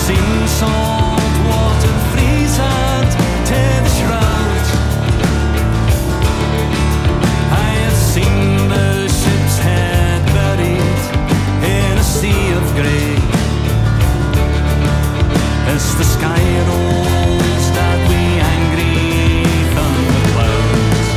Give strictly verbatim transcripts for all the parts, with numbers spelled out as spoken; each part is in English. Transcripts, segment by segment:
seen salt water freeze out to the shrouds. I have seen the ship's head buried in a sea of grey. As the sky rolls that we angry thunder clouds.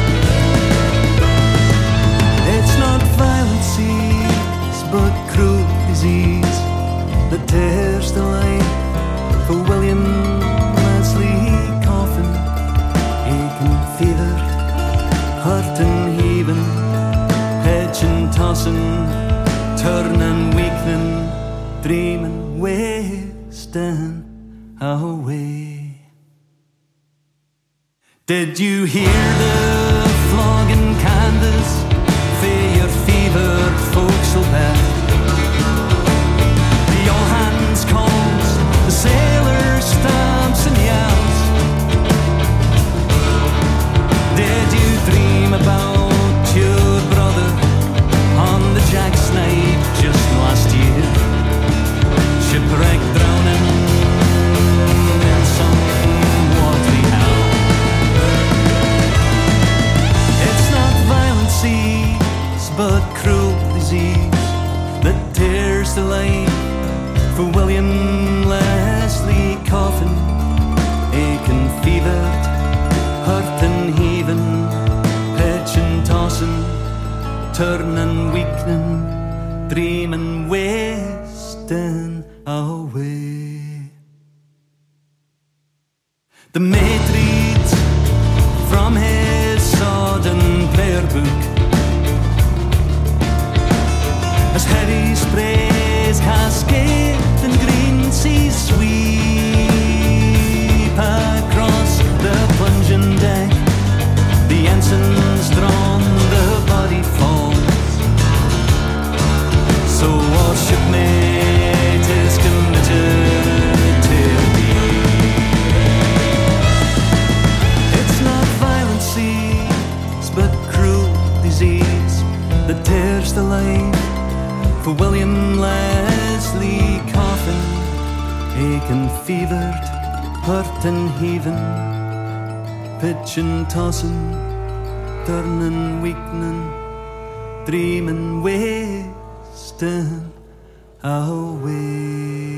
It's not violent seas, but cruel disease that tears the life for William Leslie Coffin. Aching, fevered, hurting, heaving, hedging, tossing, turning, weakening, dreaming, wasting away. Did you hear the flogging canvas for your fevered forecastle bed? The all hands calls, the sailors stamps and yells. Did you dream about your brother on the Jacksnipe just last year? Shipwreck, drowning in some watery hell. It's not violent seas, but cruel disease that tears the life for William Leslie Coffin. Aching, fevered, hurting, heaving, pitching, tossing, turning, weakening, dreaming, wasting away. The mate reads from his sodden prayer book as heavy sprays cascade and green seas sweep across the plunging deck. The ensign's drawn, the body falls. So our shipmate is committed to be. It's not violent seas, but cruel disease that tears the life for William Leslie Coffin. Aching, fevered, hurting, heaving, pitching, tossing, turning, weakening, dreaming, wasting away.